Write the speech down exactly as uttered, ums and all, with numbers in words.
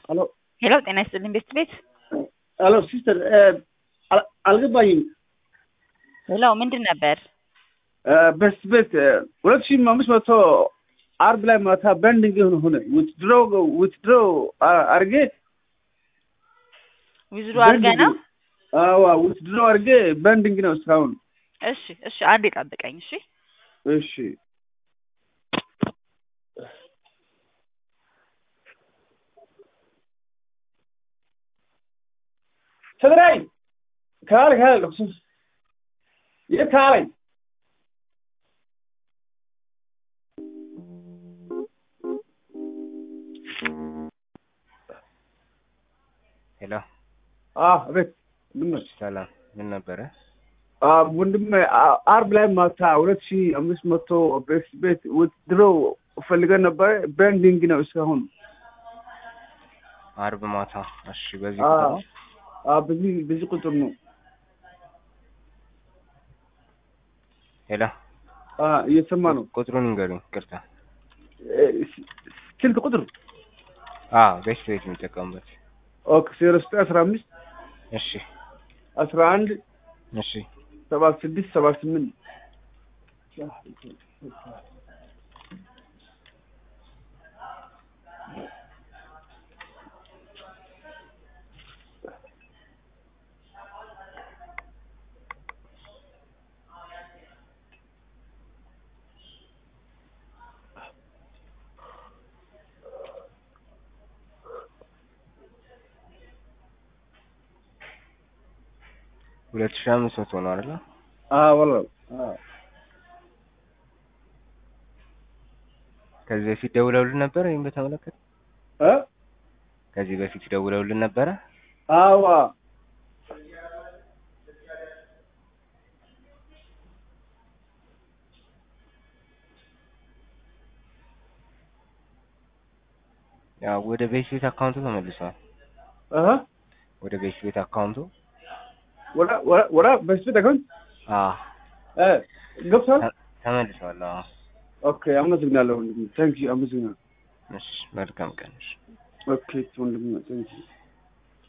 Hello. ሄሎ ጤና ይስጥልኝ ቤት ቤት Hello, sister. Uh, አልገባኝም። ሄሎ ምንድን ነበር? በስት ቤት ሁለት ሺህ አምስት መቶ አርብ ላይ ማታ በንዲንግ ሆነ ሆነ ዊትድሮ ዊትድሮ አርጌ ዊዝድሮ አድርገህ ነው? አዎ ዊትድሮ አርጌ በንዲንግ ነው እስካሁን። እሺ እሺ አንዴ ጠብቀኝ እሺ። እሺ ተድራይ ካል ካል የካለኝ ሄሎ አ አቤት ምን ነው? ሰላም ምን ነበረ? አ ወንድም አርብ ላይ ማታ ሁለት ሺህ አምስት መቶ ቤት ቤት ዊትድሮ ፈልገን ነበር በንዲንግ ነው እስካሁን። አርብ ማታ እሺ በዚህ ቁጥር ነው? አ በዚህ በዚህ ቁጥር ነው። ሄሎ አ እየሰማ ነው። ቁጥሩን ንገሩኝ ቅርታ። ስልክ ቁጥር አዎ ቤት ቤት የሚጠቀሙበት ኦኬ ዜሮ ዘጠኝ አስራ አምስት እሺ አስራ አንድ እሺ ሰባ ስድስት ሰባ ስምንት ሁለት ሺህ አምስት መቶ ነው አይደል? አዎ ወላሂ አዎ። ከዚህ በፊት ደውለውልን ነበር ወይም በተመለከተ እ ከዚህ በፊት ደውለውልን ነበር? አዎ ያው ወደ ቤት ቤት አካውንቱ ተመልሷል። አሃ ወደ ቤት ቤት አካውንቱ ወራ ወራ ወራ በስቤት አካውንት አዎ እ ገብቷል ተመልሷል። አዎ ኦኬ አመሰግናለሁ ወንድሜ። ታንክ ዩ አመሰግናለሁ። እሺ መልካም ቀን። ኦኬ ወንድሜ ታንክ ዩ